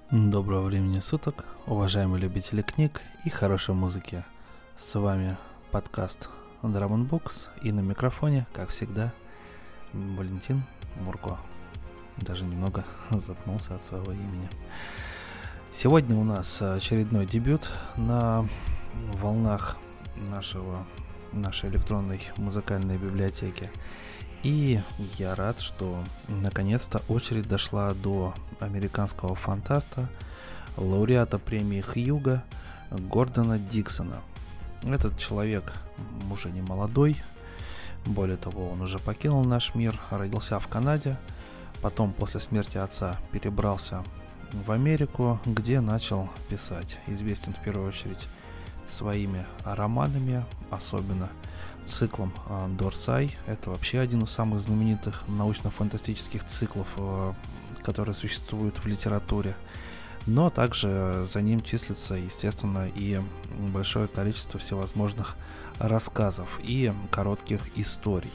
Доброго времени суток, уважаемые любители книг и хорошей музыки. С вами подкаст Drum & Books, и на микрофоне, как всегда, Валентин Мурко. Даже немного запнулся от своего имени. Сегодня у нас очередной дебют на волнах нашей электронной музыкальной библиотеки. И я рад, что наконец-то очередь дошла до американского фантаста, лауреата премии Хьюга Гордона Диксона. Этот человек уже не молодой, более того, он уже покинул наш мир, родился в Канаде, потом после смерти отца перебрался в Америку, где начал писать. Известен в первую очередь своими романами, особенно циклом Дорсай. Это вообще один из самых знаменитых научно-фантастических циклов, которые существуют в литературе. Но также за ним числится, естественно, и большое количество всевозможных рассказов и коротких историй.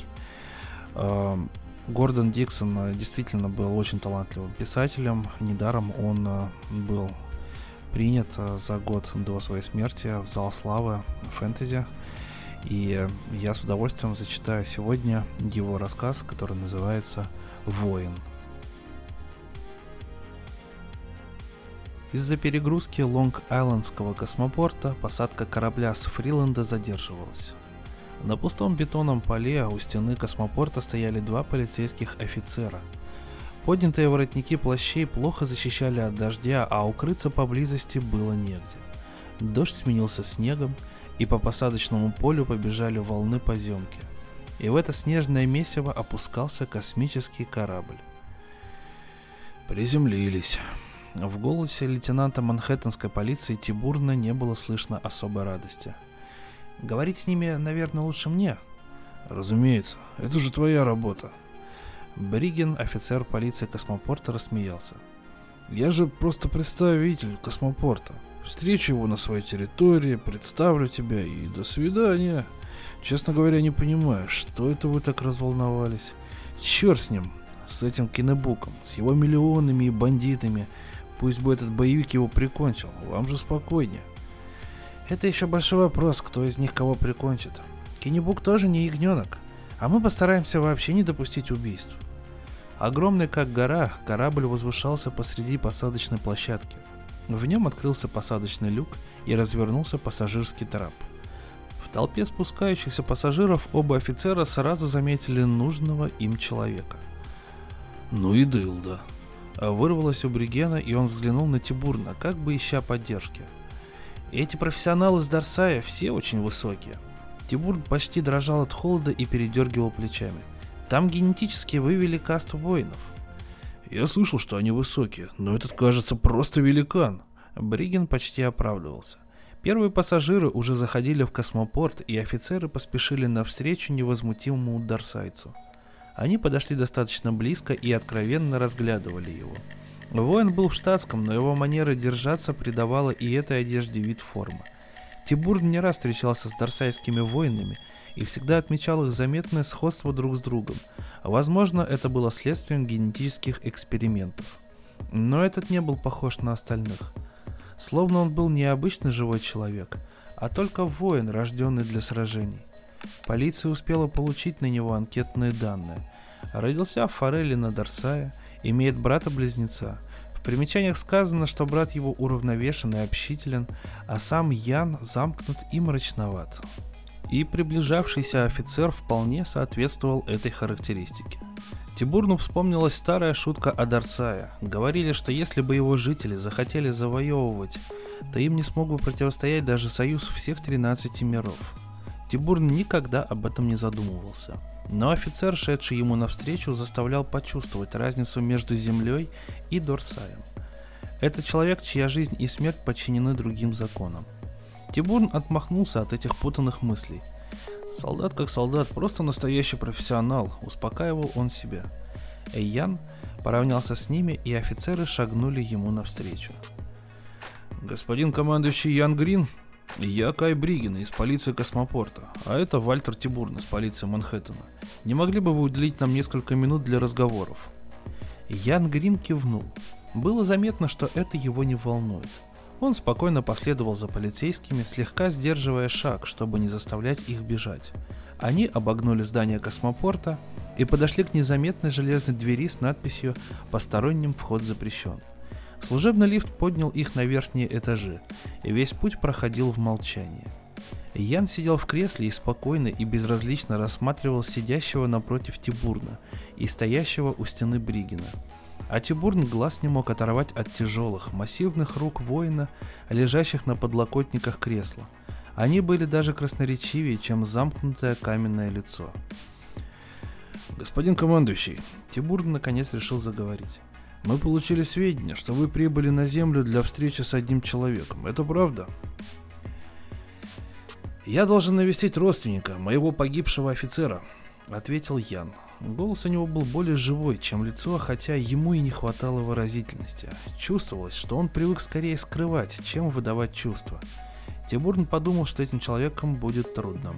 Гордон Диксон действительно был очень талантливым писателем. Недаром он был принят за год до своей смерти в зал славы фэнтези. И я с удовольствием зачитаю сегодня его рассказ, который называется «Воин». Из-за перегрузки Лонг-Айлендского космопорта посадка корабля с Фриленда задерживалась. На пустом бетонном поле у стены космопорта стояли два полицейских офицера. Поднятые воротники плащей плохо защищали от дождя, а укрыться поблизости было негде. Дождь сменился снегом, и по посадочному полю побежали волны поземки. И в это снежное месиво опускался космический корабль. Приземлились. В голосе лейтенанта манхэттенской полиции Тибурна не было слышно особой радости. «Говорить с ними, наверное, лучше мне». «Разумеется, это же твоя работа». Бриген, офицер полиции космопорта, рассмеялся. «Я же просто представитель космопорта. Встречу его на своей территории, представлю тебя и до свидания. Честно говоря, не понимаю, что это вы так разволновались. Черт с ним, с этим Кеннебуком, с его миллионами и бандитами. Пусть бы этот боевик его прикончил, вам же спокойнее». «Это еще большой вопрос, кто из них кого прикончит. Кеннебук тоже не ягненок, а мы постараемся вообще не допустить убийств». Огромный как гора, корабль возвышался посреди посадочной площадки. В нем открылся посадочный люк и развернулся пассажирский трап. В толпе спускающихся пассажиров оба офицера сразу заметили нужного им человека. «Ну и дылда!» Вырвалось у Бригена, и он взглянул на Тибурна, как бы ища поддержки. «Эти профессионалы с Дорсая все очень высокие». Тибурн почти дрожал от холода и передергивал плечами. «Там генетически вывели касту воинов». «Я слышал, что они высокие, но этот, кажется, просто великан». Бриген почти оправдывался. Первые пассажиры уже заходили в космопорт, и офицеры поспешили навстречу невозмутимому дорсайцу. Они подошли достаточно близко и откровенно разглядывали его. Воин был в штатском, но его манера держаться придавала и этой одежде вид формы. Тибурн не раз встречался с дорсайскими воинами и всегда отмечал их заметное сходство друг с другом. Возможно, это было следствием генетических экспериментов. Но этот не был похож на остальных. Словно он был не обычный живой человек, а только воин, рожденный для сражений. Полиция успела получить на него анкетные данные. Родился в Фореле на Дорсае, имеет брата-близнеца. В примечаниях сказано, что брат его уравновешен и общителен, а сам Ян замкнут и мрачноват. И приближавшийся офицер вполне соответствовал этой характеристике. Тибурну вспомнилась старая шутка о Дорсае. Говорили, что если бы его жители захотели завоевывать, то им не смог бы противостоять даже союз всех 13 миров. Тибурн никогда об этом не задумывался. Но офицер, шедший ему навстречу, заставлял почувствовать разницу между землей и Дорсаем. Это человек, чья жизнь и смерть подчинены другим законам. Тибурн отмахнулся от этих путанных мыслей. «Солдат как солдат, просто настоящий профессионал», — успокаивал он себя. Эйян поравнялся с ними, и офицеры шагнули ему навстречу. «Господин командующий Ян Грин, я Кай Бриген из полиции космопорта, а это Вальтер Тибурн из полиции Манхэттена. Не могли бы вы уделить нам несколько минут для разговоров?» Ян Грин кивнул. Было заметно, что это его не волнует. Он спокойно последовал за полицейскими, слегка сдерживая шаг, чтобы не заставлять их бежать. Они обогнули здание космопорта и подошли к незаметной железной двери с надписью «Посторонним вход запрещен». Служебный лифт поднял их на верхние этажи, и весь путь проходил в молчании. Ян сидел в кресле и спокойно и безразлично рассматривал сидящего напротив Тибурна и стоящего у стены Бригина. А Тибурн глаз не мог оторвать от тяжелых, массивных рук воина, лежащих на подлокотниках кресла. Они были даже красноречивее, чем замкнутое каменное лицо. «Господин командующий», Тибурн наконец решил заговорить. «Мы получили сведения, что вы прибыли на Землю для встречи с одним человеком. Это правда?» «Я должен навестить родственника, моего погибшего офицера», — ответил Ян. Голос у него был более живой, чем лицо, хотя ему и не хватало выразительности. Чувствовалось, что он привык скорее скрывать, чем выдавать чувства. Тибурн подумал, что этим человеком будет трудно.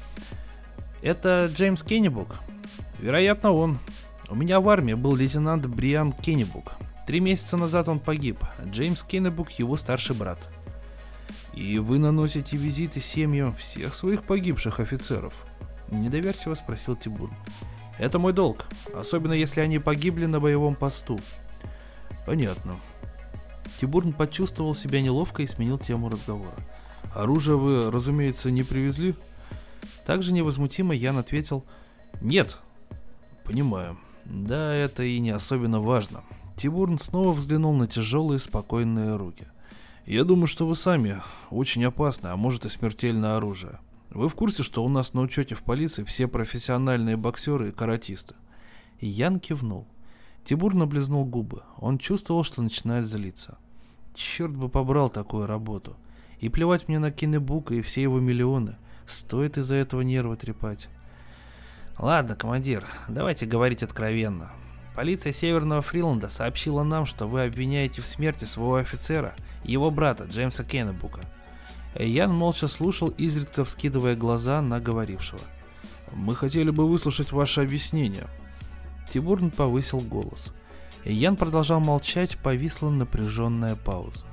«Это Джеймс Кеннебук?» «Вероятно, он. У меня в армии был лейтенант Бриан Кеннебук. 3 месяца назад он погиб. Джеймс Кеннебук — его старший брат». «И вы наносите визиты семьям всех своих погибших офицеров?» — недоверчиво спросил Тибурн. «Это мой долг, особенно если они погибли на боевом посту». «Понятно». Тибурн почувствовал себя неловко и сменил тему разговора. «Оружие вы, разумеется, не привезли?» Также невозмутимо Ян ответил: «Нет». «Понимаю. Да, это и не особенно важно». Тибурн снова взглянул на тяжелые, спокойные руки. «Я думаю, что вы сами очень опасны, а может и смертельное оружие. Вы в курсе, что у нас на учете в полиции все профессиональные боксеры и каратисты?» И Ян кивнул. Тибурн облизнул губы. Он чувствовал, что начинает злиться. Черт бы побрал такую работу. И плевать мне на Кеннебука и все его миллионы. Стоит из-за этого нервы трепать. «Ладно, командир, давайте говорить откровенно. Полиция Северного Фриланда сообщила нам, что вы обвиняете в смерти своего офицера и его брата Джеймса Кеннебука». Ян молча слушал, изредка вскидывая глаза на говорившего. «Мы хотели бы выслушать ваше объяснение». Тибурн повысил голос. Ян продолжал молчать, повисла напряженная пауза.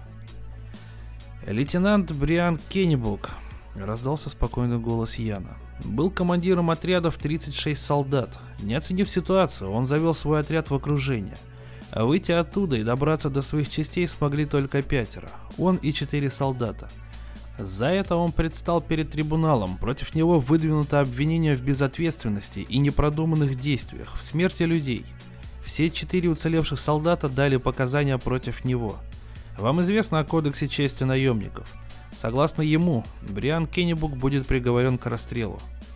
«Лейтенант Бриан Кеннебук», — раздался спокойный голос Яна, — «был командиром отряда в 36 солдат. Не оценив ситуацию, он завел свой отряд в окружение. А выйти оттуда и добраться до своих частей смогли только 5, он и 4 солдата. За это он предстал перед трибуналом, против него выдвинуто обвинение в безответственности и непродуманных действиях, в смерти людей. Все 4 уцелевших солдата дали показания против него. Вам известно о кодексе чести наемников. Согласно ему, Бриан Кеннебук будет приговорен к расстрелу».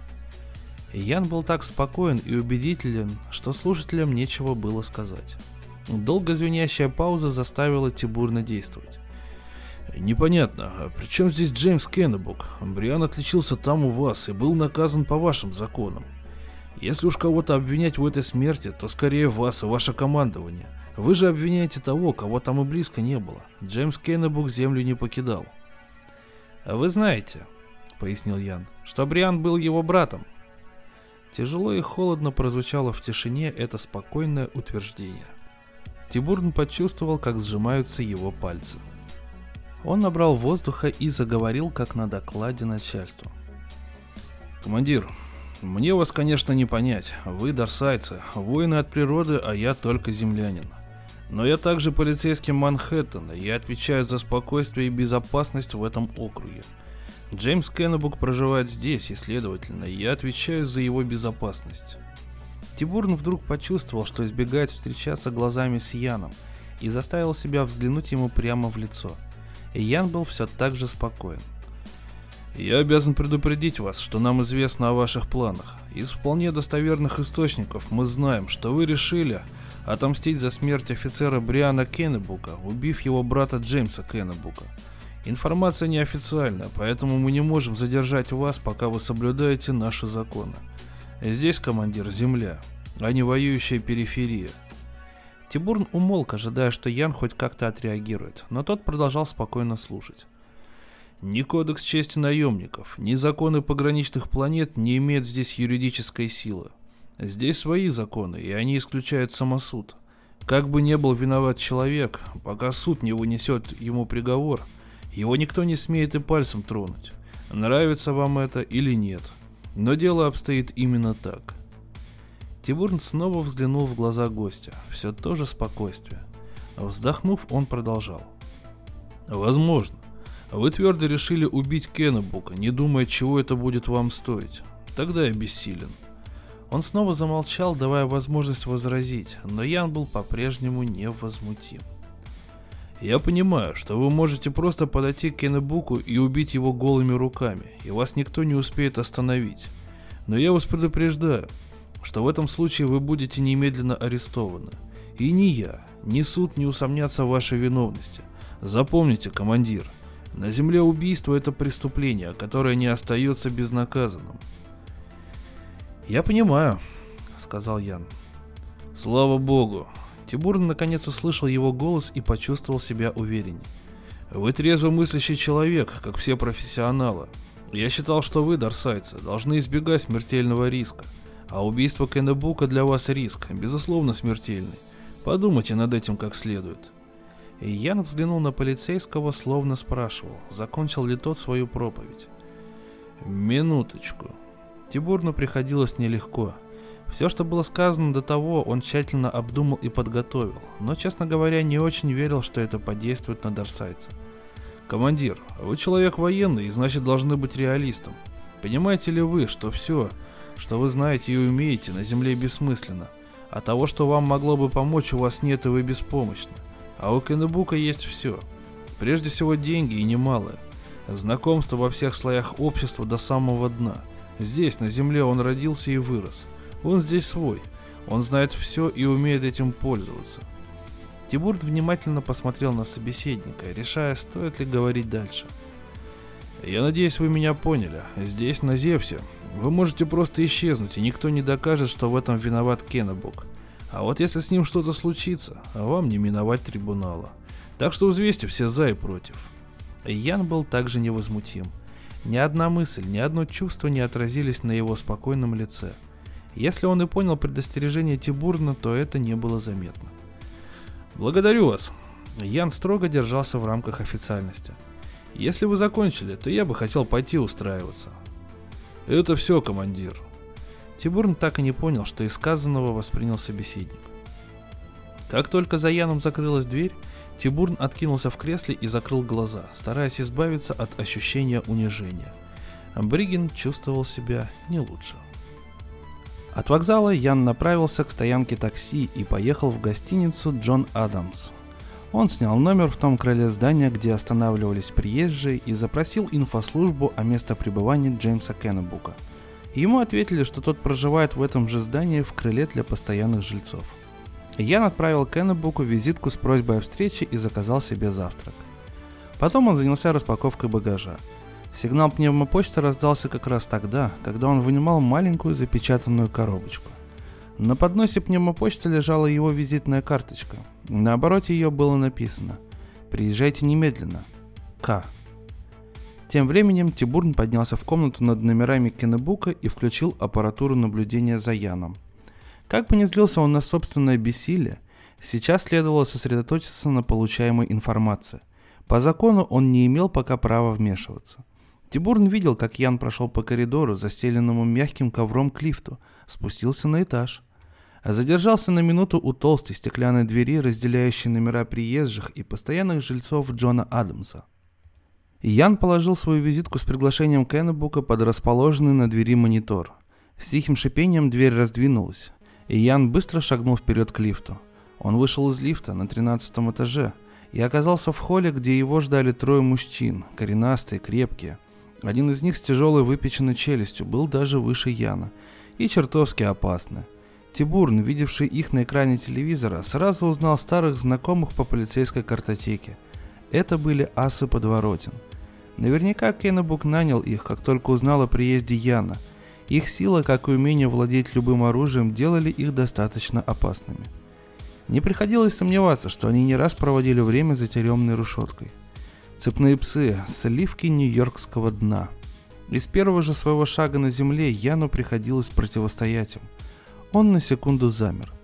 Ян был так спокоен и убедителен, что слушателям нечего было сказать. Долго звенящая пауза заставила Тибурна действовать. «Непонятно, а при чем здесь Джеймс Кеннебук? Бриан отличился там у вас и был наказан по вашим законам. Если уж кого-то обвинять в этой смерти, то скорее вас и ваше командование. Вы же обвиняете того, кого там и близко не было. Джеймс Кеннебук землю не покидал». «Вы знаете, — пояснил Ян, — что Бриан был его братом». Тяжело и холодно прозвучало в тишине это спокойное утверждение. Тибурн почувствовал, как сжимаются его пальцы. Он набрал воздуха и заговорил, как на докладе начальству. «Командир, мне вас, конечно, не понять. Вы дарсайцы, воины от природы, а я только землянин. Но я также полицейский Манхэттена, я отвечаю за спокойствие и безопасность в этом округе. Джеймс Кеннебук проживает здесь, и, следовательно, я отвечаю за его безопасность». Тибурн вдруг почувствовал, что избегает встречаться глазами с Яном, и заставил себя взглянуть ему прямо в лицо. И Ян был все так же спокоен. «Я обязан предупредить вас, что нам известно о ваших планах. Из вполне достоверных источников мы знаем, что вы решили отомстить за смерть офицера Бриана Кеннебука, убив его брата Джеймса Кеннебука. Информация неофициальная, поэтому мы не можем задержать вас, пока вы соблюдаете наши законы. Здесь, командир, земля, а не воюющая периферия». Тибурн умолк, ожидая, что Ян хоть как-то отреагирует, но тот продолжал спокойно слушать. «Ни кодекс чести наемников, ни законы пограничных планет не имеют здесь юридической силы. Здесь свои законы, и они исключают самосуд. Как бы ни был виноват человек, пока суд не вынесет ему приговор, его никто не смеет и пальцем тронуть, нравится вам это или нет. Но дело обстоит именно так. Тибурн снова взглянул в глаза гостя, все то же спокойствие. Вздохнув, он продолжал. Возможно, вы твердо решили убить Кеннебука, не думая, чего это будет вам стоить. Тогда я бессилен. Он снова замолчал, давая возможность возразить, но Ян был по-прежнему невозмутим. Я понимаю, что вы можете просто подойти к Кеннебуку и убить его голыми руками, и вас никто не успеет остановить. Но я вас предупреждаю, что в этом случае вы будете немедленно арестованы. И ни я, ни суд не усомнятся в вашей виновности. Запомните, командир, на земле убийство — это преступление, которое не остается безнаказанным. «Я понимаю», — сказал Ян. «Слава богу!» Тибурн наконец услышал его голос и почувствовал себя увереннее. «Вы трезвомыслящий человек, как все профессионалы. Я считал, что вы, дарсайцы, должны избегать смертельного риска. А убийство Кеннебука для вас риск, безусловно, смертельный. Подумайте над этим как следует». И Ян взглянул на полицейского, словно спрашивал, закончил ли тот свою проповедь. «Минуточку». Тибурну приходилось нелегко. Все, что было сказано до того, он тщательно обдумал и подготовил, но, честно говоря, не очень верил, что это подействует на дарсайца. «Командир, вы человек военный и значит должны быть реалистом. Понимаете ли вы, что все, что вы знаете и умеете, на земле бессмысленно, а того, что вам могло бы помочь, у вас нет и вы беспомощны? А у Кеннебука есть все. Прежде всего деньги и немалое. Знакомство во всех слоях общества до самого дна. Здесь, на земле, он родился и вырос. Он здесь свой. Он знает все и умеет этим пользоваться». Тибурн внимательно посмотрел на собеседника, решая, стоит ли говорить дальше. «Я надеюсь, вы меня поняли. Здесь, на Зевсе, вы можете просто исчезнуть, и никто не докажет, что в этом виноват Кеннебук. А вот если с ним что-то случится, вам не миновать трибунала. Так что взвесьте все за и против». Ян был также невозмутим. Ни одна мысль, ни одно чувство не отразились на его спокойном лице. Если он и понял предостережение Тибурна, то это не было заметно. «Благодарю вас». Ян строго держался в рамках официальности. «Если вы закончили, то я бы хотел пойти устраиваться». «Это все, командир». Тибурн так и не понял, что из сказанного воспринял собеседник. Как только за Яном закрылась дверь, Тибурн откинулся в кресле и закрыл глаза, стараясь избавиться от ощущения унижения. Бригин чувствовал себя не лучше. От вокзала Ян направился к стоянке такси и поехал в гостиницу «Джон Адамс». Он снял номер в том крыле здания, где останавливались приезжие, и запросил инфослужбу о местопребывании Джеймса Кеннебука. Ему ответили, что тот проживает в этом же здании в крыле для постоянных жильцов. Ян отправил Кеннебуку визитку с просьбой о встрече и заказал себе завтрак. Потом он занялся распаковкой багажа. Сигнал пневмопочты раздался как раз тогда, когда он вынимал маленькую запечатанную коробочку. На подносе пневмопочты лежала его визитная карточка. На обороте ее было написано: «Приезжайте немедленно. К». Тем временем Тибурн поднялся в комнату над номерами Кеннебука и включил аппаратуру наблюдения за Яном. Как бы ни злился он на собственное бессилие, сейчас следовало сосредоточиться на получаемой информации. По закону он не имел пока права вмешиваться. Тибурн видел, как Ян прошел по коридору, застеленному мягким ковром к лифту, спустился на этаж. Задержался на минуту у толстой стеклянной двери, разделяющей номера приезжих и постоянных жильцов Джона Адамса. Ян положил свою визитку с приглашением Кеннебука под расположенный на двери монитор. С тихим шипением дверь раздвинулась, и Ян быстро шагнул вперед к лифту. Он вышел из лифта на 13-м этаже и оказался в холле, где его ждали трое мужчин, коренастые, крепкие. Один из них с тяжелой выпеченной челюстью был даже выше Яна и чертовски опасный. Тибурн, видевший их на экране телевизора, сразу узнал старых знакомых по полицейской картотеке. Это были асы подворотен. Наверняка Кеннебук нанял их, как только узнал о приезде Яна. Их сила, как и умение владеть любым оружием, делали их достаточно опасными. Не приходилось сомневаться, что они не раз проводили время за тюремной решеткой. Цепные псы, сливки нью-йоркского дна. Из первого же своего шага на земле Яну приходилось противостоять им. Он на секунду замер.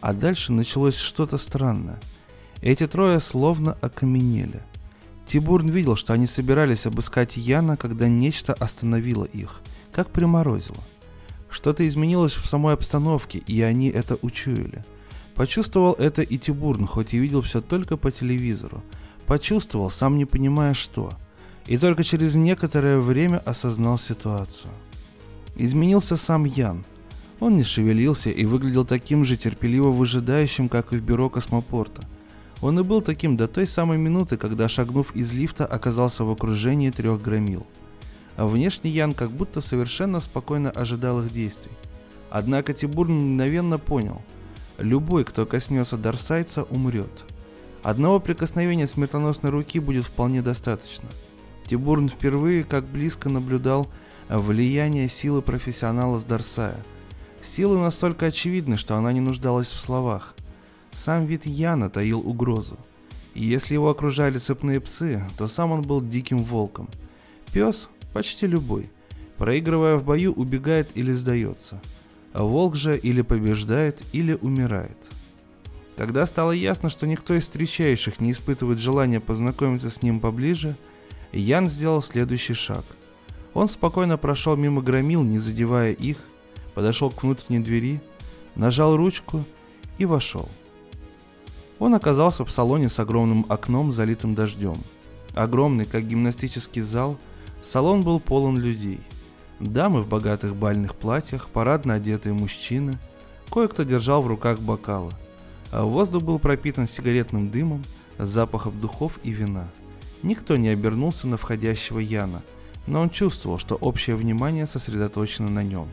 А дальше началось что-то странное. Эти трое словно окаменели. Тибурн видел, что они собирались обыскать Яна, когда нечто остановило их, как приморозило. Что-то изменилось в самой обстановке, и они это учуяли. Почувствовал это и Тибурн, хоть и видел все только по телевизору. Почувствовал, сам не понимая что. И только через некоторое время осознал ситуацию. Изменился сам Ян. Он не шевелился и выглядел таким же терпеливо выжидающим, как и в бюро космопорта. Он и был таким до той самой минуты, когда, шагнув из лифта, оказался в окружении 3 громил. А внешне Ян как будто совершенно спокойно ожидал их действий. Однако Тибурн мгновенно понял: любой, кто коснется дарсайца, умрет. Одного прикосновения смертоносной руки будет вполне достаточно. Тибурн впервые как близко наблюдал влияние силы профессионала с Дарсая. Сила настолько очевидна, что она не нуждалась в словах. Сам вид Яна таил угрозу. И если его окружали цепные псы, то сам он был диким волком. Пес, почти любой, проигрывая в бою, убегает или сдается. А волк же или побеждает, или умирает. Когда стало ясно, что никто из встречающих не испытывает желания познакомиться с ним поближе, Ян сделал следующий шаг. Он спокойно прошел мимо громил, не задевая их, подошел к внутренней двери, нажал ручку и вошел. Он оказался в салоне с огромным окном, залитым дождем. Огромный, как гимнастический зал, салон был полон людей. Дамы в богатых бальных платьях, парадно одетые мужчины, кое-кто держал в руках бокалы. А воздух был пропитан сигаретным дымом, запахом духов и вина. Никто не обернулся на входящего Яна, но он чувствовал, что общее внимание сосредоточено на нем.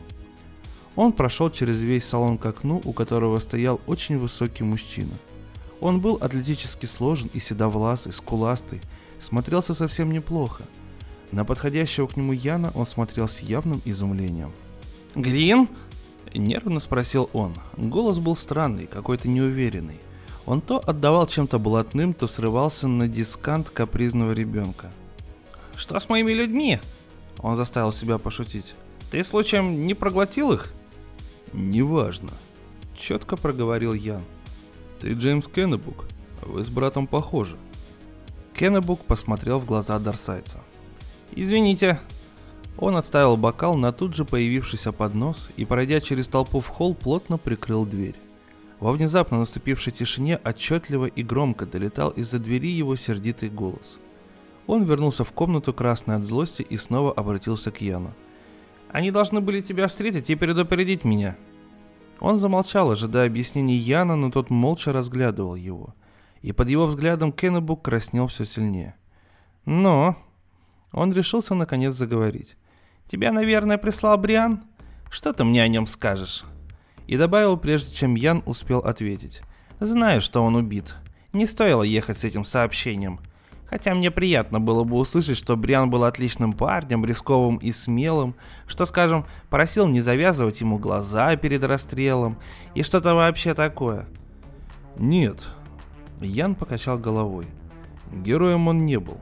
Он прошел через весь салон к окну, у которого стоял очень высокий мужчина. Он был атлетически сложен и седовласый, скуластый, смотрелся совсем неплохо. На подходящего к нему Яна он смотрел с явным изумлением. «Грин?» — нервно спросил он. Голос был странный, какой-то неуверенный. Он то отдавал чем-то блатным, то срывался на дискант капризного ребенка. «Что с моими людьми?» — он заставил себя пошутить. «Ты случаем не проглотил их?» «Неважно», — четко проговорил Ян. «Ты Джеймс Кеннебук, вы с братом похожи». Кеннебук посмотрел в глаза дарсайца. «Извините». Он отставил бокал на тут же появившийся поднос и, пройдя через толпу в холл, плотно прикрыл дверь. Во внезапно наступившей тишине отчетливо и громко долетал из-за двери его сердитый голос. Он вернулся в комнату, красный от злости, и снова обратился к Яну. «Они должны были тебя встретить и предупредить меня». Он замолчал, ожидая объяснений Яна, но тот молча разглядывал его. И под его взглядом Кеннебук краснел все сильнее. «Но...» Он решился наконец заговорить. «Тебя, наверное, прислал Бриан? Что ты мне о нем скажешь?» И добавил, прежде чем Ян успел ответить. «Знаю, что он убит. Не стоило ехать с этим сообщением. Хотя мне приятно было бы услышать, что Бриан был отличным парнем, рисковым и смелым, что, скажем, просил не завязывать ему глаза перед расстрелом и что-то вообще такое». «Нет», — Ян покачал головой. «Героем он не был».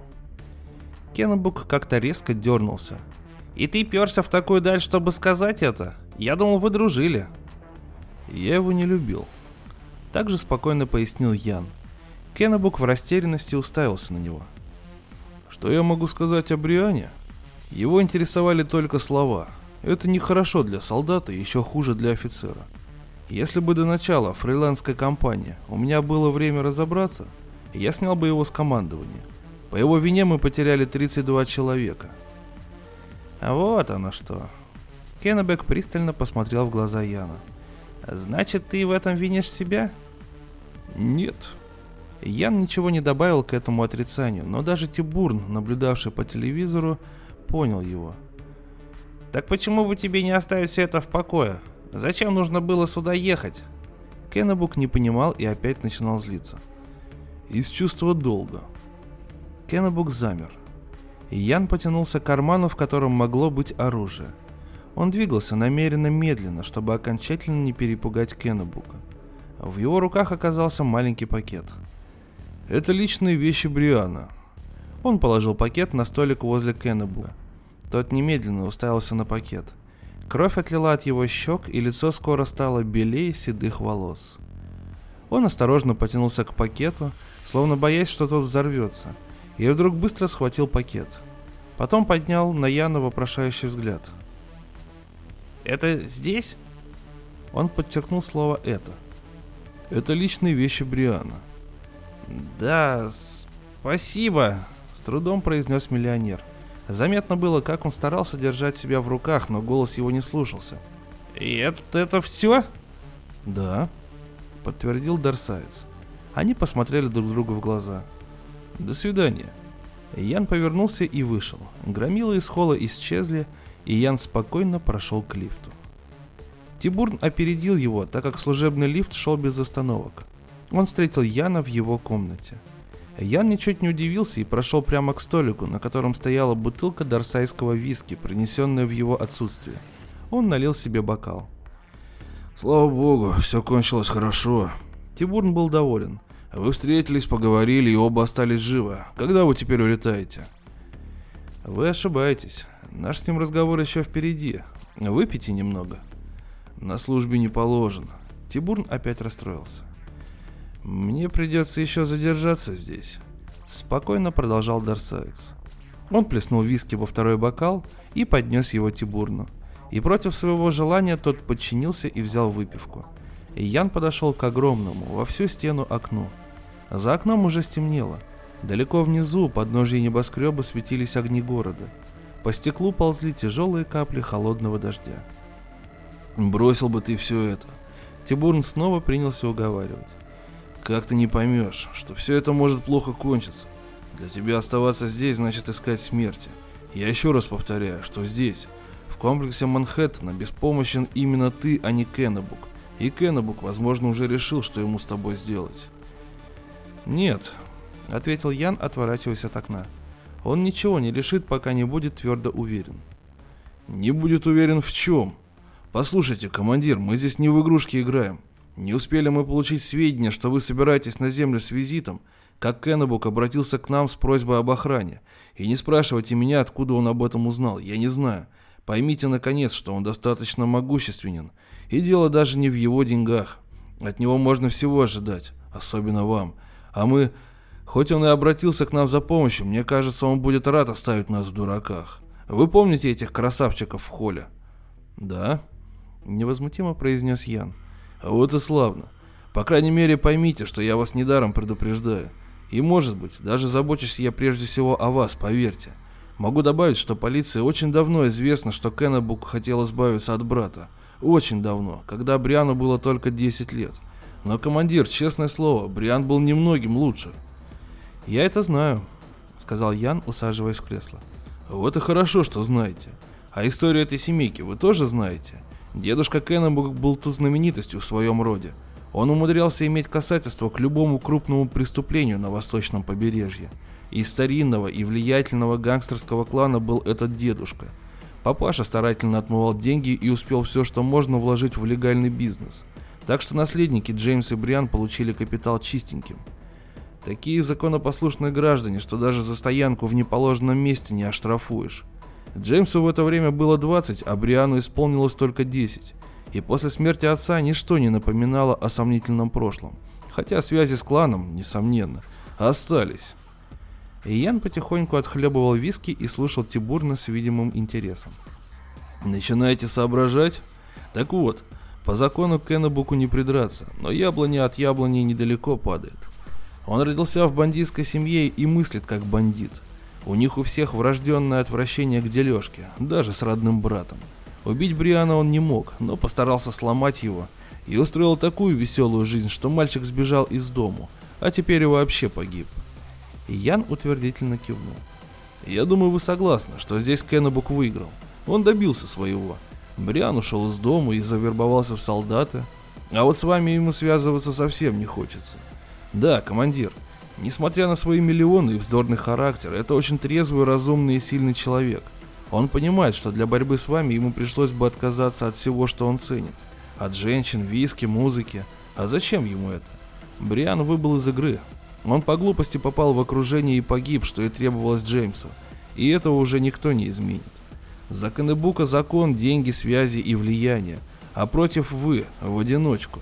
Кеннебук как-то резко дернулся. «И ты перся в такую даль, чтобы сказать это? Я думал, вы дружили». «Я его не любил», — также спокойно пояснил Ян. Кеннебук в растерянности уставился на него. «Что я могу сказать о Бриане? Его интересовали только слова. Это нехорошо для солдата и еще хуже для офицера. Если бы до начала фрилансской кампании у меня было время разобраться, я снял бы его с командования. По его вине мы потеряли 32 человека». «А вот оно что». Кеннебек пристально посмотрел в глаза Яна. «Значит, ты в этом винишь себя?» «Нет». Ян ничего не добавил к этому отрицанию, но даже Тибурн, наблюдавший по телевизору, понял его. «Так почему бы тебе не оставить все это в покое? Зачем нужно было сюда ехать?» Кеннебук не понимал и опять начинал злиться. «Из чувства долга». Кеннебук замер. Ян потянулся к карману, в котором могло быть оружие. Он двигался намеренно медленно, чтобы окончательно не перепугать Кеннебука. В его руках оказался маленький пакет. «Это личные вещи Бриана». Он положил пакет на столик возле Кеннебука. Тот немедленно уставился на пакет. Кровь отлила от его щек, и лицо скоро стало белее седых волос. Он осторожно потянулся к пакету, словно боясь, что тот взорвется, и вдруг быстро схватил пакет. Потом поднял на Яна вопрошающий взгляд. «Это здесь?» Он подчеркнул слово «это». «Это личные вещи Бриана». «Да, спасибо», — с трудом произнес миллионер. Заметно было, как он старался держать себя в руках, но голос его не слушался. «И это все?» «Да», — подтвердил Дарсаец. Они посмотрели друг другу в глаза. «До свидания». Ян повернулся и вышел. Громилы из холла исчезли, и Ян спокойно прошел к лифту. Тибурн опередил его, так как служебный лифт шел без остановок. Он встретил Яна в его комнате. Ян ничуть не удивился и прошел прямо к столику, на котором стояла бутылка дарсайского виски, принесенная в его отсутствие. Он налил себе бокал. «Слава богу, все кончилось хорошо». Тибурн был доволен. «Вы встретились, поговорили и оба остались живы. Когда вы теперь улетаете?» «Вы ошибаетесь. Наш с ним разговор еще впереди. Выпейте немного». «На службе не положено». Тибурн опять расстроился. «Мне придется еще задержаться здесь», — спокойно продолжал Дарсаец. Он плеснул виски во второй бокал и поднес его Тибурну. И против своего желания тот подчинился и взял выпивку. И Ян подошел к огромному, во всю стену окну. За окном уже стемнело. Далеко внизу, у подножия небоскреба, светились огни города. По стеклу ползли тяжелые капли холодного дождя. «Бросил бы ты все это». Тибурн снова принялся уговаривать. «Как ты не поймешь, что все это может плохо кончиться? Для тебя оставаться здесь значит искать смерти. Я еще раз повторяю, что здесь, в комплексе Манхэттена, беспомощен именно ты, а не Кеннебук. И Кеннебук, возможно, уже решил, что ему с тобой сделать». «Нет», — ответил Ян, отворачиваясь от окна. «Он ничего не решит, пока не будет твердо уверен». «Не будет уверен в чем? Послушайте, командир, мы здесь не в игрушки играем. Не успели мы получить сведения, что вы собираетесь на Землю с визитом, как Кеннебук обратился к нам с просьбой об охране. И не спрашивайте меня, откуда он об этом узнал, я не знаю. Поймите, наконец, что он достаточно могущественен. И дело даже не в его деньгах. От него можно всего ожидать, особенно вам. А мы, хоть он и обратился к нам за помощью, мне кажется, он будет рад оставить нас в дураках. Вы помните этих красавчиков в холле?» «Да», — невозмутимо произнес Ян. «Вот и славно. По крайней мере, поймите, что я вас недаром предупреждаю. И, может быть, даже забочусь я прежде всего о вас, поверьте. Могу добавить, что полиции очень давно известно, что Кеннебук хотел избавиться от брата. Очень давно, когда Бриану было только 10 лет. Но, командир, честное слово, Бриан был немногим лучше». «Я это знаю», — сказал Ян, усаживаясь в кресло. «Вот и хорошо, что знаете. А историю этой семейки вы тоже знаете? Дедушка Кеннебук был тут знаменитостью в своем роде. Он умудрялся иметь касательство к любому крупному преступлению на восточном побережье. Из старинного и влиятельного гангстерского клана был этот дедушка. Папаша старательно отмывал деньги и успел все, что можно, вложить в легальный бизнес. Так что наследники Джеймс и Бриан получили капитал чистеньким. Такие законопослушные граждане, что даже за стоянку в неположенном месте не оштрафуешь. Джеймсу в это время было 20, а Бриану исполнилось только 10. И после смерти отца ничто не напоминало о сомнительном прошлом. Хотя связи с кланом, несомненно, остались. И Ян потихоньку отхлебывал виски и слушал Тибурна с видимым интересом. «Начинаете соображать? Так вот, по закону Кеннебуку не придраться, но яблоня от яблони недалеко падает. Он родился в бандитской семье и мыслит как бандит. У них у всех врожденное отвращение к дележке, даже с родным братом. Убить Бриана он не мог, но постарался сломать его и устроил такую веселую жизнь, что мальчик сбежал из дому, а теперь и вообще погиб». И Ян утвердительно кивнул. «Я думаю, вы согласны, что здесь Кеннебук выиграл. Он добился своего. Бриан ушел из дома и завербовался в солдаты. А вот с вами ему связываться совсем не хочется. Да, командир, несмотря на свои миллионы и вздорный характер, это очень трезвый, разумный и сильный человек. Он понимает, что для борьбы с вами ему пришлось бы отказаться от всего, что он ценит. От женщин, виски, музыки. А зачем ему это? Бриан выбыл из игры. Он по глупости попал в окружение и погиб, что и требовалось Джеймсу. И этого уже никто не изменит. За Кеннебука закон, деньги, связи и влияние. А против вы, в одиночку.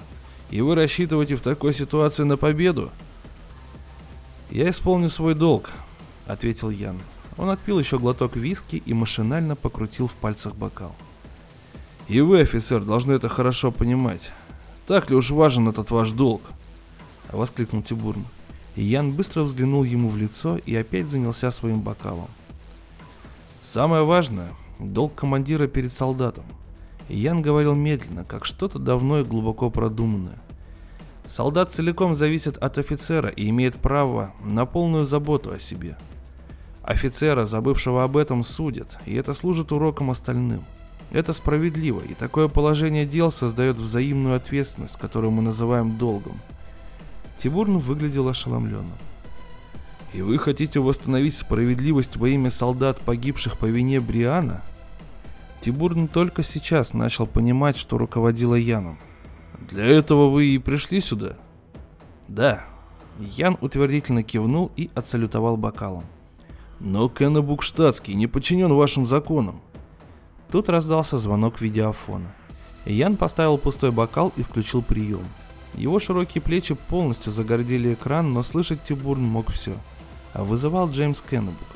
И вы рассчитываете в такой ситуации на победу? Я исполню свой долг, ответил Ян. Он отпил еще глоток виски и машинально покрутил в пальцах бокал. И вы, офицер, должны это хорошо понимать. Так ли уж важен этот ваш долг? Воскликнул Тибурн. И Ян быстро взглянул ему в лицо и опять занялся своим бокалом. Самое важное – долг командира перед солдатом. И Ян говорил медленно, как что-то давно и глубоко продуманное. Солдат целиком зависит от офицера и имеет право на полную заботу о себе. Офицера, забывшего об этом, судят, и это служит уроком остальным. Это справедливо, и такое положение дел создает взаимную ответственность, которую мы называем долгом. Тибурн выглядел ошеломленным. И вы хотите восстановить справедливость во имя солдат, погибших по вине Бриана? Тибурн только сейчас начал понимать, что руководило Яном. Для этого вы и пришли сюда? Да. Ян утвердительно кивнул и отсалютовал бокалом. Но Кеннебук штатский не подчинен вашим законам. Тут раздался звонок видеофона. Ян поставил пустой бокал и включил прием. Его широкие плечи полностью загородили экран, но слышать Тибурн мог все. А вызывал Джеймс Кеннебук.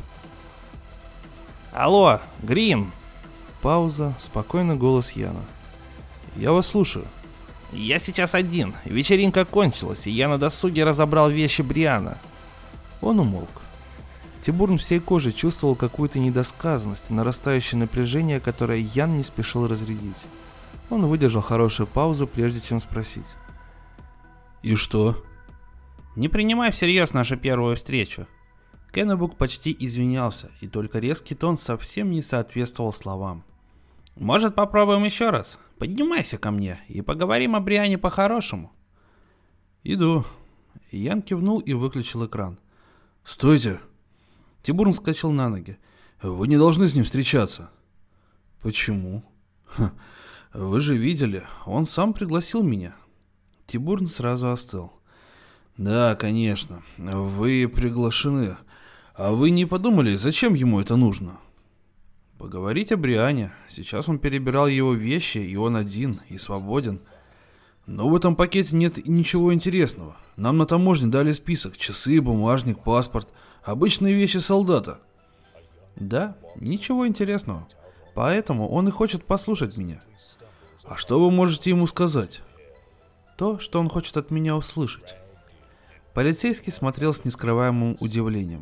«Алло, Грин!» Пауза, спокойный голос Яна. «Я вас слушаю». «Я сейчас один. Вечеринка кончилась, и я на досуге разобрал вещи Бриана». Он умолк. Тибурн всей кожей чувствовал какую-то недосказанность, нарастающее напряжение, которое Ян не спешил разрядить. Он выдержал хорошую паузу, прежде чем спросить. «И что?» «Не принимай всерьез нашу первую встречу». Кеннебук почти извинялся, и только резкий тон совсем не соответствовал словам. «Может, попробуем еще раз? Поднимайся ко мне и поговорим о Бриане по-хорошему». «Иду». Ян кивнул и выключил экран. «Стойте!» Тибурн вскочил на ноги. «Вы не должны с ним встречаться». «Почему?» «Вы же видели, он сам пригласил меня». Тибурн сразу остыл. «Да, конечно, вы приглашены. А вы не подумали, зачем ему это нужно?» «Поговорить о Бриане. Сейчас он перебирал его вещи, и он один, и свободен. Но в этом пакете нет ничего интересного. Нам на таможне дали список: часы, бумажник, паспорт. Обычные вещи солдата». «Да, ничего интересного. Поэтому он и хочет послушать меня». «А что вы можете ему сказать?» «То, что он хочет от меня услышать». Полицейский смотрел с нескрываемым удивлением.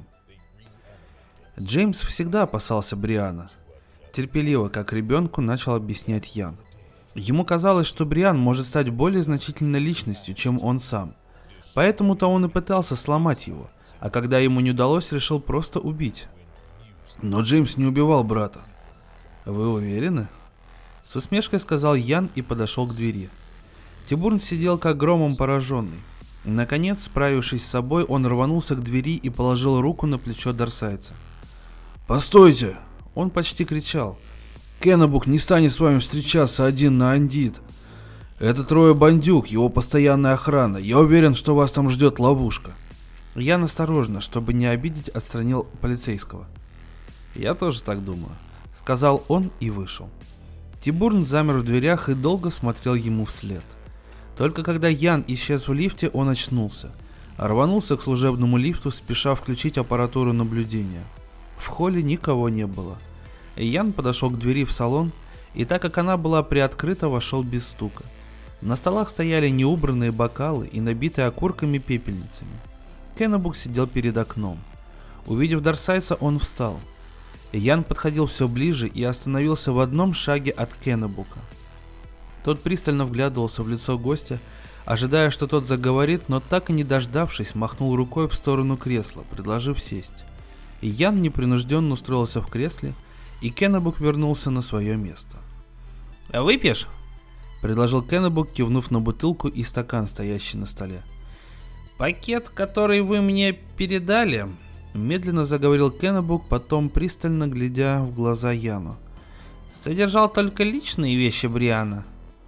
Джеймс всегда опасался Бриана. Терпеливо, как ребенку, начал объяснять Ян. Ему казалось, что Бриан может стать более значительной личностью, чем он сам. Поэтому-то он и пытался сломать его, а когда ему не удалось, решил просто убить. «Но Джеймс не убивал брата». «Вы уверены?» С усмешкой сказал Ян и подошел к двери. Тибурн сидел как громом пораженный. Наконец, справившись с собой, он рванулся к двери и положил руку на плечо Дарсайца. «Постойте!» Он почти кричал. «Кеннебук не станет с вами встречаться один на Андит. Это трое бандюк, его постоянная охрана. Я уверен, что вас там ждет ловушка». Ян осторожно, чтобы не обидеть, отстранил полицейского. «Я тоже так думаю», — сказал он и вышел. Тибурн замер в дверях и долго смотрел ему вслед. Только когда Ян исчез в лифте, он очнулся. Рванулся к служебному лифту, спеша включить аппаратуру наблюдения. В холле никого не было. Ян подошел к двери в салон, и так как она была приоткрыта, вошел без стука. На столах стояли неубранные бокалы и набитые окурками пепельницами. Кеннебук сидел перед окном. Увидев Дарсайса, он встал. Ян подходил все ближе и остановился в одном шаге от Кеннебука. Тот пристально вглядывался в лицо гостя, ожидая, что тот заговорит, но так и не дождавшись, махнул рукой в сторону кресла, предложив сесть. Ян непринужденно устроился в кресле, и Кеннебук вернулся на свое место. «Выпьешь?» — предложил Кеннебук, кивнув на бутылку и стакан, стоящий на столе. «Пакет, который вы мне передали», — медленно заговорил Кеннебук, потом пристально глядя в глаза Яну, — «содержал только личные вещи Бриана».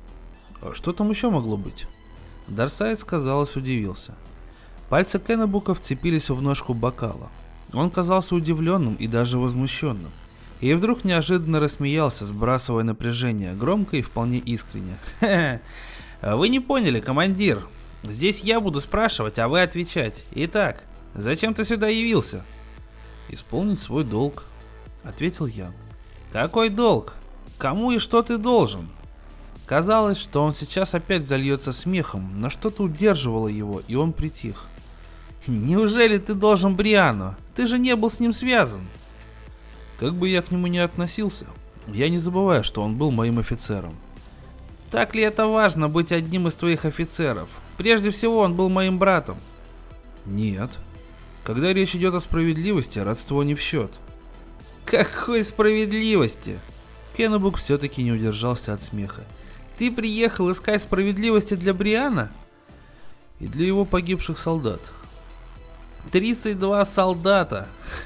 «А что там еще могло быть?» Дарсайц, казалось, удивился. Пальцы Кеннебука вцепились в ножку бокала. Он казался удивленным и даже возмущенным. И вдруг неожиданно рассмеялся, сбрасывая напряжение, громко и вполне искренне. «Ха-ха! Вы не поняли, командир. Здесь я буду спрашивать, а вы отвечать. Итак, зачем ты сюда явился? Исполнить свой долг, ответил Ян. Какой долг? Кому и что ты должен? Казалось, что он сейчас опять зальется смехом, но что-то удерживало его, и он притих. Неужели ты должен Бриану? Ты же не был с ним связан. Как бы я к нему ни относился, я не забываю, что он был моим офицером. Так ли это важно быть одним из твоих офицеров? Прежде всего, он был моим братом. Нет. Когда речь идет о справедливости, родство не в счет. Какой справедливости? Кеннебук все-таки не удержался от смеха. Ты приехал искать справедливости для Бриана? И для его погибших солдат. 32 солдата.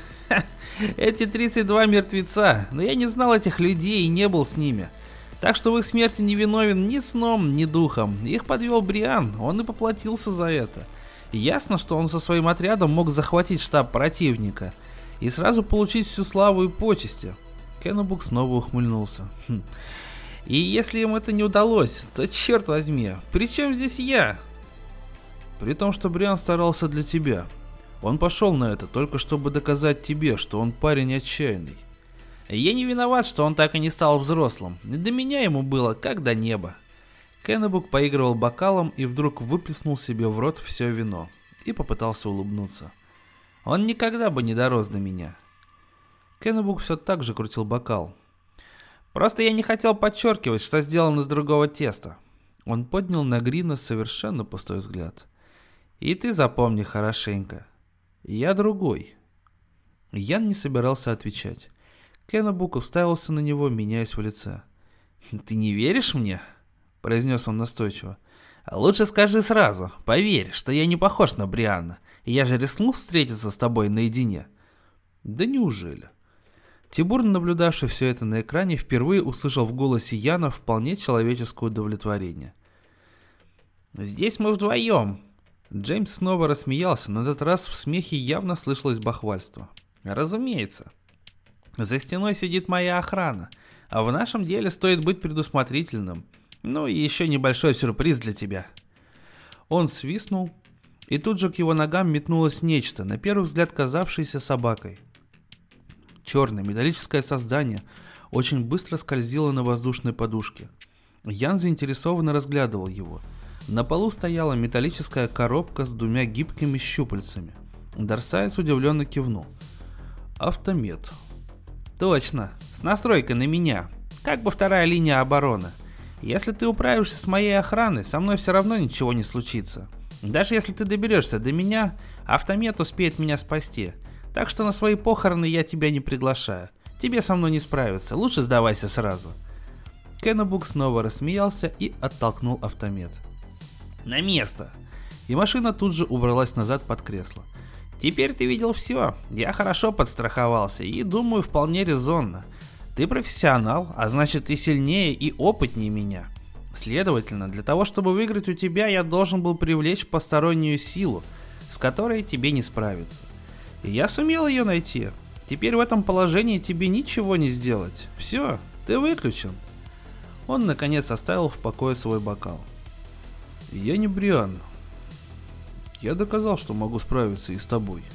Эти 32 мертвеца, но я не знал этих людей и не был с ними. Так что в их смерти не виновен ни сном, ни духом. Их подвел Бриан, он и поплатился за это. И ясно, что он со своим отрядом мог захватить штаб противника и сразу получить всю славу и почести. Кеннебук снова ухмыльнулся. И если им это не удалось, то черт возьми, при чем здесь я? При том, что Бриан старался для тебя. Он пошел на это только чтобы доказать тебе, что он парень отчаянный. Я не виноват, что он так и не стал взрослым. До меня ему было как до неба. Кеннебук поигрывал бокалом и вдруг выплеснул себе в рот все вино и попытался улыбнуться. Он никогда бы не дорос до меня. Кеннебук все так же крутил бокал. Просто я не хотел подчеркивать, что сделано из другого теста. Он поднял на Грина совершенно пустой взгляд. И ты запомни хорошенько. Я другой. Ян не собирался отвечать. Кеннебук уставился на него, меняясь в лице. «Ты не веришь мне?» – произнес он настойчиво. «Лучше скажи сразу, поверь, что я не похож на Бриана. Я же рискнул встретиться с тобой наедине». «Да неужели?» Тибурн, наблюдавший все это на экране, впервые услышал в голосе Яна вполне человеческое удовлетворение. «Здесь мы вдвоем». Джеймс снова рассмеялся, но на этот раз в смехе явно слышалось бахвальство. «Разумеется. За стеной сидит моя охрана, а в нашем деле стоит быть предусмотрительным. Ну и еще небольшой сюрприз для тебя». Он свистнул, и тут же к его ногам метнулось нечто, на первый взгляд казавшееся собакой. Черное металлическое создание очень быстро скользило на воздушной подушке. Ян заинтересованно разглядывал его. На полу стояла металлическая коробка с двумя гибкими щупальцами. Дарсайс удивленно кивнул. Автомет. Точно, с настройкой на меня, как бы вторая линия обороны. Если ты управишься с моей охраной, со мной все равно ничего не случится. Даже если ты доберешься до меня, автомет успеет меня спасти. Так что на свои похороны я тебя не приглашаю. Тебе со мной не справиться, лучше сдавайся сразу. Кеннебук снова рассмеялся и оттолкнул автомет. На место. И машина тут же убралась назад под кресло. Теперь ты видел все. Я хорошо подстраховался и думаю вполне резонно. Ты профессионал, а значит ты сильнее и опытнее меня. Следовательно, для того, чтобы выиграть у тебя, я должен был привлечь постороннюю силу, с которой тебе не справиться. И я сумел ее найти. Теперь в этом положении тебе ничего не сделать. Все, ты выключен. Он наконец оставил в покое свой бокал. Я не Бриан. Я доказал, что могу справиться и с тобой.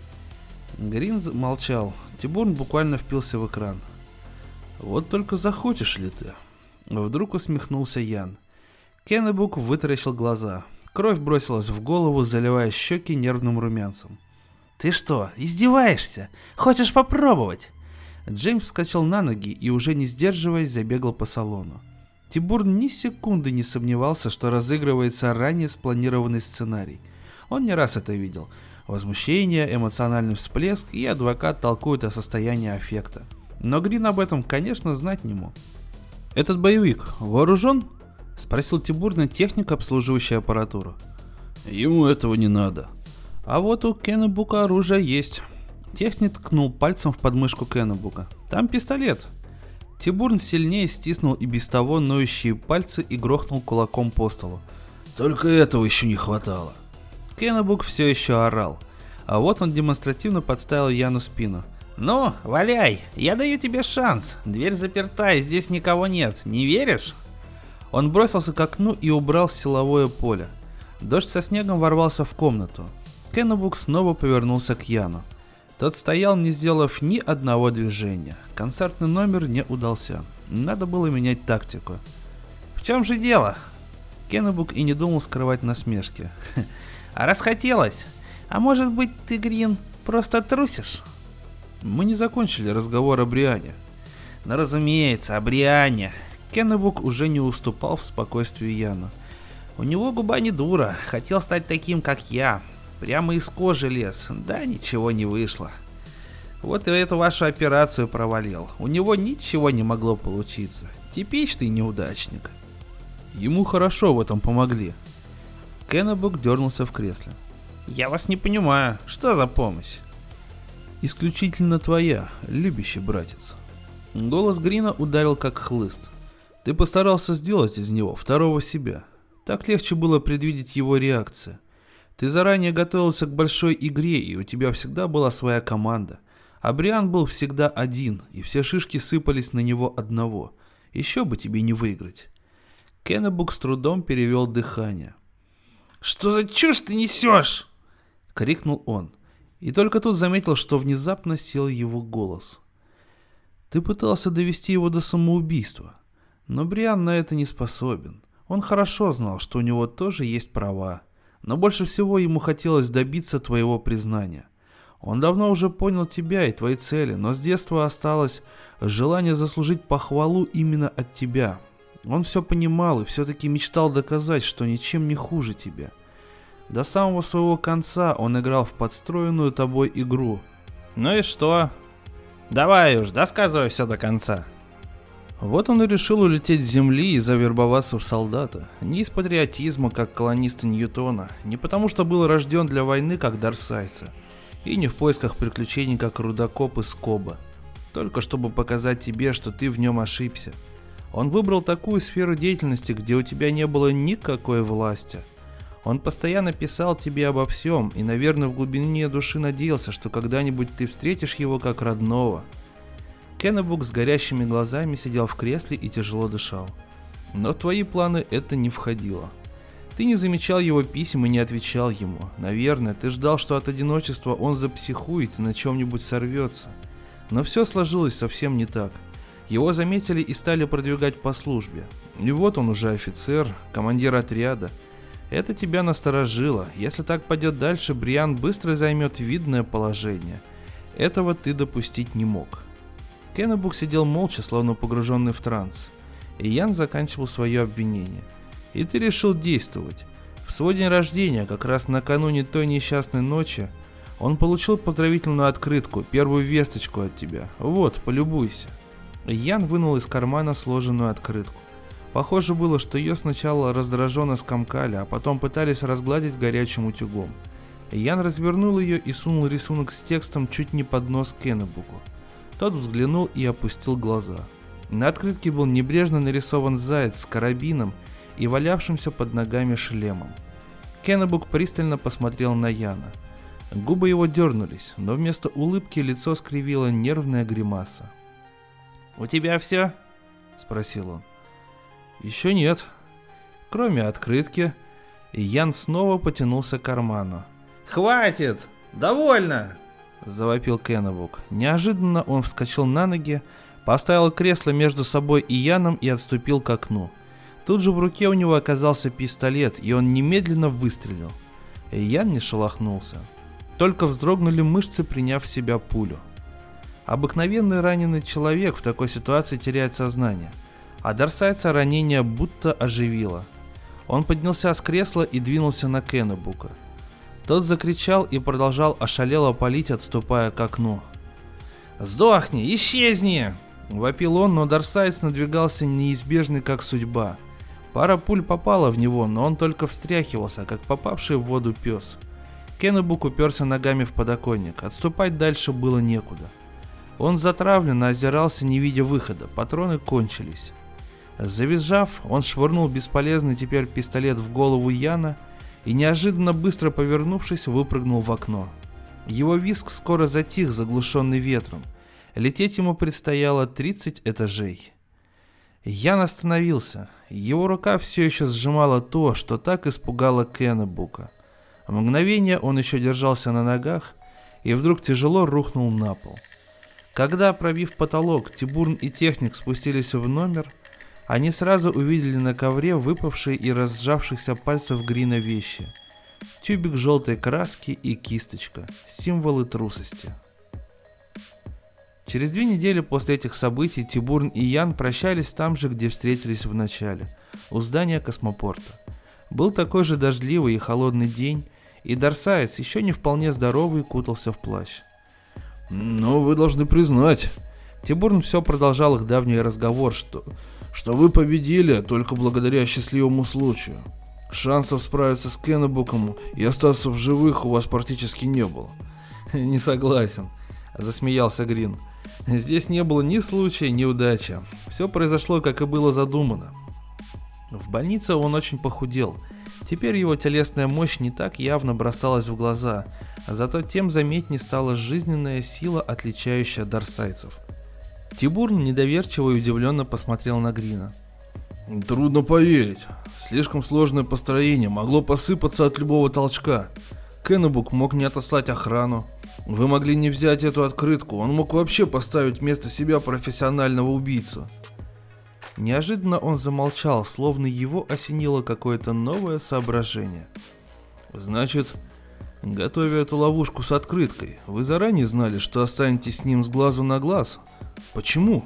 Грин молчал. Тибурн буквально впился в экран. Вот только захочешь ли ты? Вдруг усмехнулся Ян. Кеннебук вытаращил глаза. Кровь бросилась в голову, заливая щеки нервным румянцем. Ты что, издеваешься? Хочешь попробовать? Джеймс вскочил на ноги и, уже не сдерживаясь, забегал по салону. Тибурн ни секунды не сомневался, что разыгрывается ранее спланированный сценарий. Он не раз это видел. Возмущение, эмоциональный всплеск, и адвокат толкует о состоянии аффекта. Но Грин об этом, конечно, знать не мог. «Этот боевик вооружен?» — спросил Тибурна техник, обслуживающий аппаратуру. «Ему этого не надо. А вот у Кеннебука оружие есть». Техник ткнул пальцем в подмышку Кеннебука. «Там пистолет». Тибурн сильнее стиснул и без того ноющие пальцы и грохнул кулаком по столу. «Только этого еще не хватало». Кеннебук все еще орал. А вот он демонстративно подставил Яну спину. «Ну, валяй, я даю тебе шанс. Дверь заперта, и здесь никого нет. Не веришь?» Он бросился к окну и убрал силовое поле. Дождь со снегом ворвался в комнату. Кеннебук снова повернулся к Яну. Тот стоял, не сделав ни одного движения. Концертный номер не удался. Надо было менять тактику. «В чем же дело?» Кеннебук и не думал скрывать насмешки. «А расхотелось? А может быть, ты, Грин, просто трусишь?» Мы не закончили разговор о Бриане. «Ну, разумеется, о Бриане». Кеннебук уже не уступал в спокойствии Яну. «У него губа не дура, хотел стать таким, как я. Прямо из кожи лез, да ничего не вышло. Вот и эту вашу операцию провалил. У него ничего не могло получиться. Типичный неудачник». Ему хорошо в этом помогли. Кеннебук дернулся в кресле. «Я вас не понимаю, что за помощь?» «Исключительно твоя, любящий братец». Голос Грина ударил как хлыст. «Ты постарался сделать из него второго себя. Так легче было предвидеть его реакцию. Ты заранее готовился к большой игре, и у тебя всегда была своя команда. А Бриан был всегда один, и все шишки сыпались на него одного. Еще бы тебе не выиграть». Кеннебук с трудом перевел дыхание. «Что за чушь ты несешь?» — крикнул он. И только тут заметил, что внезапно сел его голос. «Ты пытался довести его до самоубийства, но Бриан на это не способен. Он хорошо знал, что у него тоже есть права, но больше всего ему хотелось добиться твоего признания. Он давно уже понял тебя и твои цели, но с детства осталось желание заслужить похвалу именно от тебя. Он все понимал и все-таки мечтал доказать, что ничем не хуже тебя. До самого своего конца он играл в подстроенную тобой игру». «Ну и что? Давай уж, досказывай все до конца». Вот он и решил улететь с земли и завербоваться в солдата. Не из патриотизма, как колонисты Ньютона, не потому что был рожден для войны, как дарсайцы, и не в поисках приключений, как рудокоп из Коба. Только чтобы показать тебе, что ты в нем ошибся. Он выбрал такую сферу деятельности, где у тебя не было никакой власти. Он постоянно писал тебе обо всем и, наверное, в глубине души надеялся, что когда-нибудь ты встретишь его как родного. Кеннебук с горящими глазами сидел в кресле и тяжело дышал. Но в твои планы это не входило. Ты не замечал его писем и не отвечал ему. Наверное, ты ждал, что от одиночества он запсихует и на чем-нибудь сорвется. Но все сложилось совсем не так. Его заметили и стали продвигать по службе. И вот он уже офицер, командир отряда. Это тебя насторожило. Если так пойдет дальше, Бриан быстро займет видное положение. Этого ты допустить не мог. Кеннебук сидел молча, словно погруженный в транс. И Ян заканчивал свое обвинение. И ты решил действовать. В свой день рождения, как раз накануне той несчастной ночи, он получил поздравительную открытку, первую весточку от тебя. Вот, полюбуйся. Ян вынул из кармана сложенную открытку. Похоже было, что ее сначала раздраженно скомкали, а потом пытались разгладить горячим утюгом. Ян развернул ее и сунул рисунок с текстом чуть не под нос Кеннебуку. Тот взглянул и опустил глаза. На открытке был небрежно нарисован заяц с карабином и валявшимся под ногами шлемом. Кеннебук пристально посмотрел на Яна. Губы его дернулись, но вместо улыбки лицо скривила нервная гримаса. «У тебя все?» — спросил он. «Еще нет. Кроме открытки». И Ян снова потянулся к карману. «Хватит! Довольно!» — завопил Кеннебук. Неожиданно он вскочил на ноги, поставил кресло между собой и Яном и отступил к окну. Тут же в руке у него оказался пистолет, и он немедленно выстрелил. И Ян не шелохнулся. Только вздрогнули мышцы, приняв в себя пулю. Обыкновенный раненый человек в такой ситуации теряет сознание, а дарсайца ранение будто оживило. Он поднялся с кресла и двинулся на Кеннебука. Тот закричал и продолжал ошалело палить, отступая к окну. «Сдохни! Исчезни!» — вопил он, но дарсайц надвигался неизбежный, как судьба. Пара пуль попала в него, но он только встряхивался, как попавший в воду пес. Кеннебук уперся ногами в подоконник, отступать дальше было некуда. Он затравленно озирался, не видя выхода, патроны кончились. Завизжав, он швырнул бесполезный теперь пистолет в голову Яна и, неожиданно быстро повернувшись, выпрыгнул в окно. Его визг скоро затих, заглушенный ветром. Лететь ему предстояло 30 этажей. Ян остановился. Его рука все еще сжимала то, что так испугало Кеннебука. В мгновение он еще держался на ногах и вдруг тяжело рухнул на пол. Когда, пробив потолок, Тибурн и техник спустились в номер, они сразу увидели на ковре выпавшие и разжавшихся пальцев Грина вещи. Тюбик желтой краски и кисточка, символы трусости. Через 2 недели после этих событий Тибурн и Ян прощались там же, где встретились в начале, у здания космопорта. Был такой же дождливый и холодный день, и Дарсаец, еще не вполне здоровый, кутался в плащ. «Но вы должны признать...» Тибурн все продолжал их давний разговор, что вы победили только благодаря счастливому случаю. Шансов справиться с Кеннебуком и остаться в живых у вас практически не было. «Не согласен», — засмеялся Грин. «Здесь не было ни случая, ни удачи. Все произошло, как и было задумано». В больнице он очень похудел. Теперь его телесная мощь не так явно бросалась в глаза, зато тем заметнее стала жизненная сила, отличающая дарсайцев. Тибурн недоверчиво и удивленно посмотрел на Грина. «Трудно поверить. Слишком сложное построение, могло посыпаться от любого толчка. Кеннебук мог не отослать охрану. Вы могли не взять эту открытку, он мог вообще поставить вместо себя профессионального убийцу». Неожиданно он замолчал, словно его осенило какое-то новое соображение. «Значит, готовя эту ловушку с открыткой, вы заранее знали, что останетесь с ним с глазу на глаз? Почему?»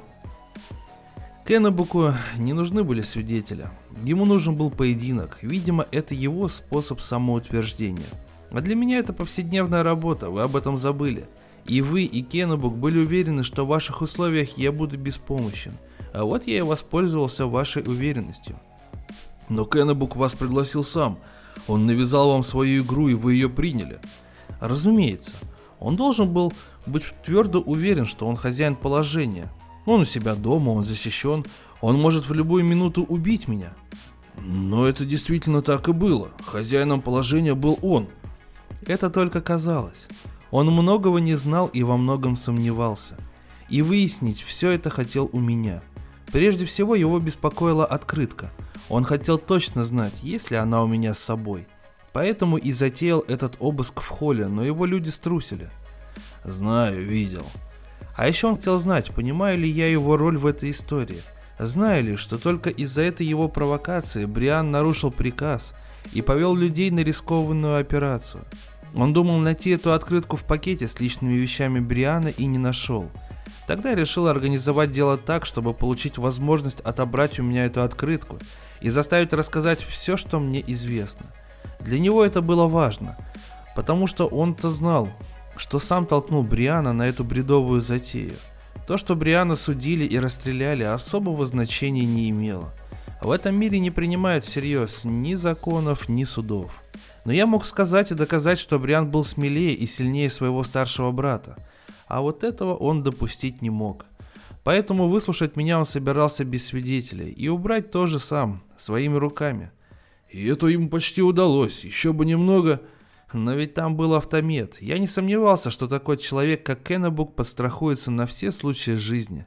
Кеннебуку не нужны были свидетели. Ему нужен был поединок. Видимо, это его способ самоутверждения. А для меня это повседневная работа, вы об этом забыли. И вы, и Кеннебук были уверены, что в ваших условиях я буду беспомощен. А вот я и воспользовался вашей уверенностью. Но Кеннебук вас пригласил сам. Он навязал вам свою игру, и вы ее приняли. Разумеется. Он должен был быть твердо уверен, что он хозяин положения. Он у себя дома, он защищен. Он может в любую минуту убить меня. Но это действительно так и было. Хозяином положения был он. Это только казалось. Он многого не знал и во многом сомневался. И выяснить все это хотел у меня. Прежде всего его беспокоила открытка. Он хотел точно знать, есть ли она у меня с собой. Поэтому и затеял этот обыск в холле, но его люди струсили. Знаю, видел. А еще он хотел знать, понимаю ли я его роль в этой истории. Знаю ли, что только из-за этой его провокации Бриан нарушил приказ и повел людей на рискованную операцию. Он думал найти эту открытку в пакете с личными вещами Бриана и не нашел. Тогда решил организовать дело так, чтобы получить возможность отобрать у меня эту открытку и заставить рассказать все, что мне известно. Для него это было важно, потому что он-то знал, что сам толкнул Бриана на эту бредовую затею. То, что Бриана судили и расстреляли, особого значения не имело. В этом мире не принимают всерьез ни законов, ни судов. Но я мог сказать и доказать, что Бриан был смелее и сильнее своего старшего брата. А вот этого он допустить не мог. Поэтому выслушать меня он собирался без свидетелей и убрать тоже сам, своими руками. И это ему почти удалось, еще бы немного... Но ведь там был автомет. Я не сомневался, что такой человек, как Кеннебук, подстрахуется на все случаи жизни.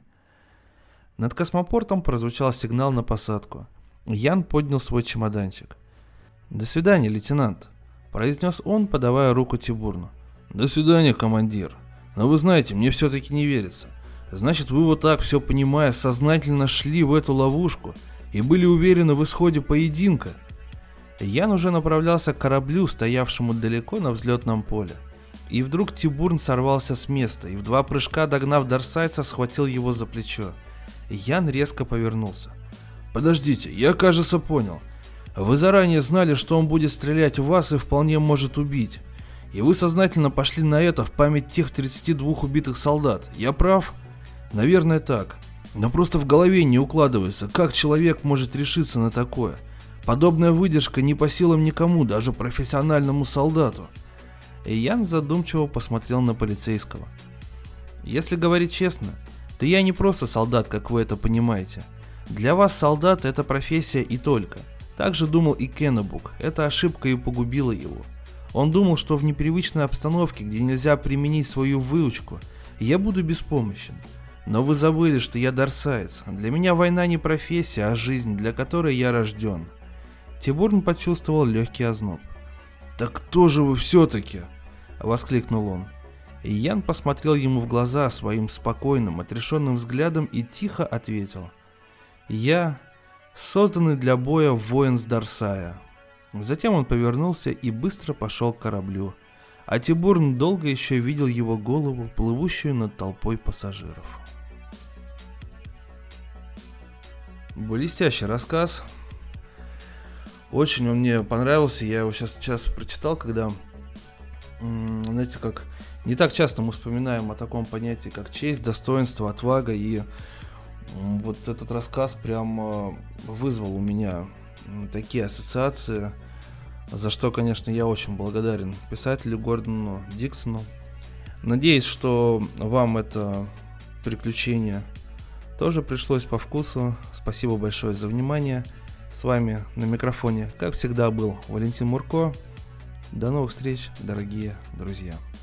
Над космопортом прозвучал сигнал на посадку. Ян поднял свой чемоданчик. «До свидания, лейтенант», — произнес он, подавая руку Тибурну. «До свидания, командир. Но вы знаете, мне все-таки не верится. Значит, вы вот так, все понимая, сознательно шли в эту ловушку и были уверены в исходе поединка». Ян уже направлялся к кораблю, стоявшему далеко на взлетном поле. И вдруг Тибурн сорвался с места и в 2 прыжка, догнав дарсайца, схватил его за плечо. Ян резко повернулся. «Подождите, я, кажется, понял. Вы заранее знали, что он будет стрелять в вас и вполне может убить. И вы сознательно пошли на это в память тех 32 убитых солдат. Я прав? Наверное, так. Но просто в голове не укладывается, как человек может решиться на такое. Подобная выдержка не по силам никому, даже профессиональному солдату». И Ян задумчиво посмотрел на полицейского. «Если говорить честно, то я не просто солдат, как вы это понимаете. Для вас солдат — это профессия и только. Так же думал и Кеннебук, эта ошибка и погубила его. Он думал, что в непривычной обстановке, где нельзя применить свою выучку, я буду беспомощен. Но вы забыли, что я дарсаец. Для меня война не профессия, а жизнь, для которой я рожден. Тибурн почувствовал легкий озноб. «Так кто же вы все-таки?» — воскликнул он. И Ян посмотрел ему в глаза своим спокойным, отрешенным взглядом и тихо ответил. «Я созданный для боя воин с Дарсая». Затем он повернулся и быстро пошел к кораблю, а Тибурн долго еще видел его голову, плывущую над толпой пассажиров. Блестящий рассказ. Очень он мне понравился. Я его сейчас прочитал, когда, знаете, как не так часто мы вспоминаем о таком понятии, как честь, достоинство, отвага. И вот этот рассказ прям вызвал у меня такие ассоциации, за что, конечно, я очень благодарен писателю Гордону Диксону. Надеюсь, что вам это приключение тоже пришлось по вкусу. Спасибо большое за внимание. С вами на микрофоне, как всегда, был Валентин Мурко. До новых встреч, дорогие друзья.